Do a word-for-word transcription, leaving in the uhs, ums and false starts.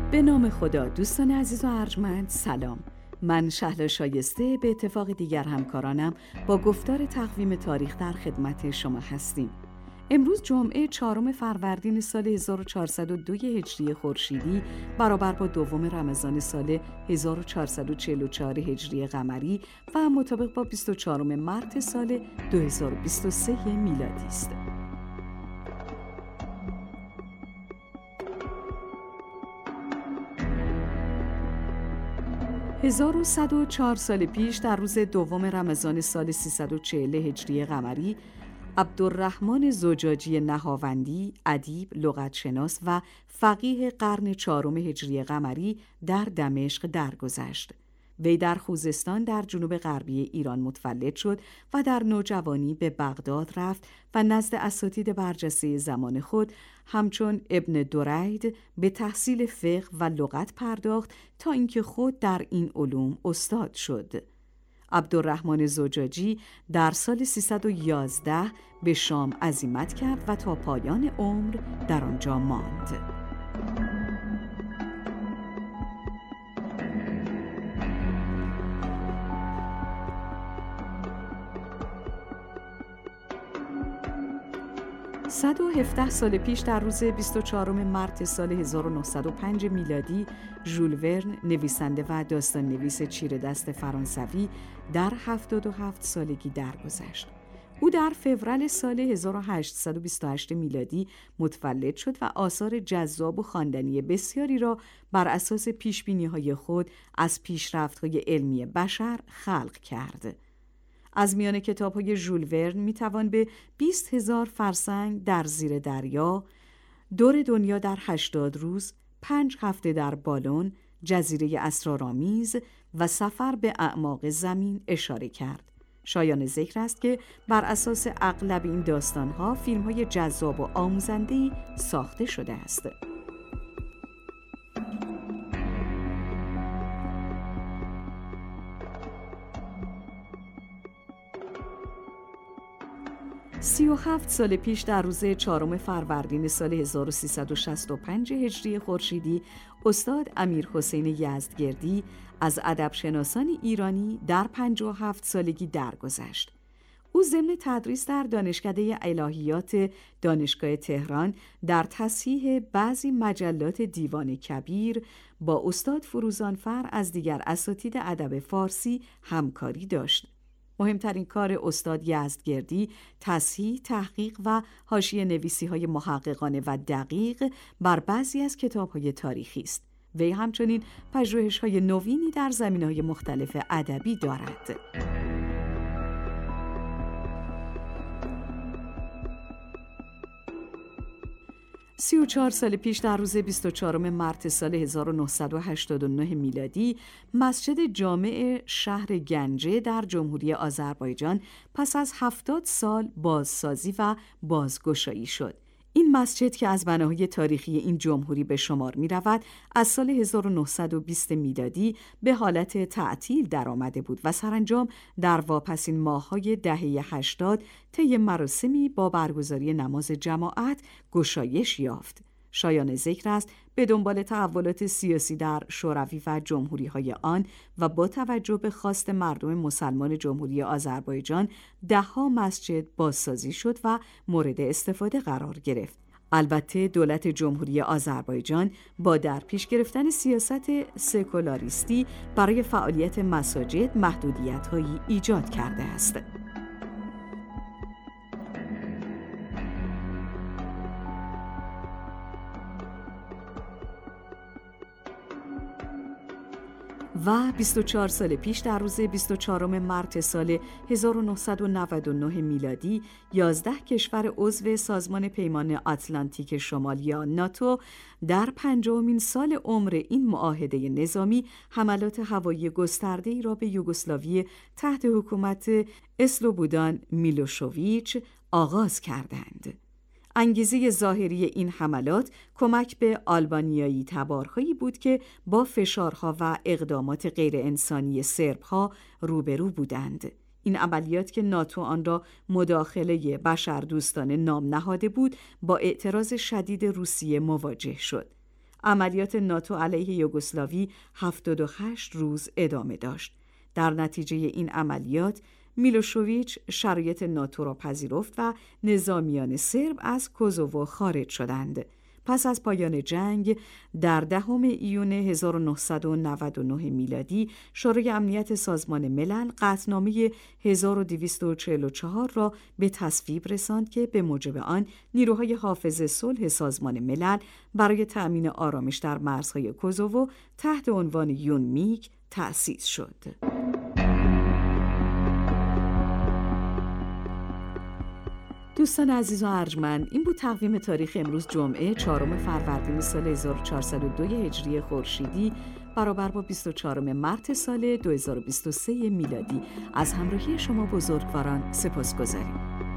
به نام خدا. دوستان عزیز و ارجمند، سلام. من شهلا شایسته به اتفاق دیگر همکارانم با گفتار تقویم تاریخ در خدمت شما هستیم. امروز جمعه چهارم فروردین سال هزار و چهارصد و دو هجری خورشیدی برابر با دوم رمضان سال هزار و چهارصد و چهل و چهار هجری قمری و مطابق با بیست و چهارم مارس سال دو هزار و بیست و سه میلادی است. هزار و صد و چهار سال پیش در روز دوم رمضان سال سیصد و چهل هجری قمری، عبدالرحمن زجاجی نهاوندی، ادیب، لغتشناس و فقیه قرن چهارم هجری قمری در دمشق درگذشت. وی در خوزستان در جنوب غربی ایران متولد شد و در نوجوانی به بغداد رفت و نزد اساتید برجسته زمان خود همچون ابن درید به تحصیل فقه و لغت پرداخت تا اینکه خود در این علوم استاد شد. عبدالرحمن زجاجی در سال سیصد و یازده به شام عزیمت کرد و تا پایان عمر در آنجا ماند. صد و هفده سال پیش در روز بیست و چهارم مارس سال هزار و نهصد و پنج میلادی، ژول ورن، نویسنده و داستان نویس چیره دست فرانسوی، در هفتاد و هفت سالگی درگذشت. او در فوریه سال هزار و هشتصد و بیست و هشت میلادی متولد شد و آثار جذاب و خواندنی بسیاری را بر اساس پیشبینی‌های خود از پیشرفت‌های علمی بشر خلق کرد. از میان کتاب‌های ژول ورن می‌توان به بیست هزار فرسنگ در زیر دریا، دور دنیا در هشتاد روز، پنج هفته در بالون، جزیره اسرارآمیز و سفر به اعماق زمین اشاره کرد. شایان ذکر است که بر اساس اغلب این داستان‌ها فیلم‌های جذاب و آموزنده‌ای ساخته شده است. سی و هفت سال پیش در روز چهارم فروردین سال هزار و سیصد و شصت و پنج هجری خورشیدی، استاد امیرحسین یزدگردی از ادبشناسان ایرانی در پنجاه و هفت سالگی درگذشت. او ضمن تدریس در دانشکده الهیات دانشگاه تهران در تصحیح بعضی مجلات دیوان کبیر با استاد فروزانفر از دیگر اساتید ادب فارسی همکاری داشت. مهمترین کار استاد یزدگردی تصحیح، تحقیق و حاشیه نویسی‌های محققانه و دقیق بر بعضی از کتاب‌های تاریخی است. وی همچنین پژوهش‌های نوینی در زمینه‌های مختلف ادبی دارد. سی و چهار سال پیش در روز بیست و چهارم مارس سال هزار و نهصد و هشتاد و نه میلادی، مسجد جامع شهر گنجه در جمهوری آذربایجان پس از هفتاد سال بازسازی و بازگشایی شد. این مسجد که از بناهای تاریخی این جمهوری به شمار می رود، از سال هزار و نهصد و بیست میلادی به حالت تعطیل در آمده بود و سرانجام در واپسین ماه‌های دهه هشتاد طی مراسمی با برگزاری نماز جماعت گشایش یافت. شایان ذکر است به دنبال تحولات سیاسی در شوروی و جمهوری‌های آن و با توجه به خواست مردم مسلمان جمهوری آذربایجان، ده‌ها مسجد بازسازی شد و مورد استفاده قرار گرفت. البته دولت جمهوری آذربایجان با در پیش گرفتن سیاست سکولاریستی برای فعالیت مساجد محدودیت‌هایی ایجاد کرده است. و بیست و چهار سال پیش در روز بیست و چهارم مارس سال هزار و نهصد و نود و نه میلادی، یازده کشور عضو سازمان پیمان آتلانتیک شمالی یا ناتو در پنجمین سال عمر این معاهده نظامی حملات هوایی گسترده‌ای را به یوگسلاوی تحت حکومت اسلوبودان میلوشوویچ آغاز کردند. انگیزه ظاهری این حملات کمک به آلبانیایی تبارهایی بود که با فشارها و اقدامات غیر انسانی سربها روبرو بودند. این عملیات که ناتو آن را مداخله بشردوستانه نام نهاده بود، با اعتراض شدید روسیه مواجه شد. عملیات ناتو علیه یوگسلاوی هفتاد و هشت روز ادامه داشت. در نتیجه این عملیات میلوشویچ شرایط ناتو را پذیرفت و نظامیان سرب از کوزوو خارج شدند. پس از پایان جنگ در دهم ایون هزار و نهصد و نود و نه میلادی شورای امنیت سازمان ملل قطعنامه هزار و دویست و چهل و چهار را به تصویب رساند که به موجب آن نیروهای حافظ صلح سازمان ملل برای تأمین آرامش در مرزهای کوزوو تحت عنوان یونمیک تأسیس شد. دوستان عزیز و ارجمند، این بود تقویم تاریخ امروز جمعه چهارم فروردین سال هزار و چهارصد و دو هجری خورشیدی برابر با بیست و چهارم مارس سال دو هزار و بیست و سه میلادی. از همراهی شما بزرگواران سپاسگزاریم.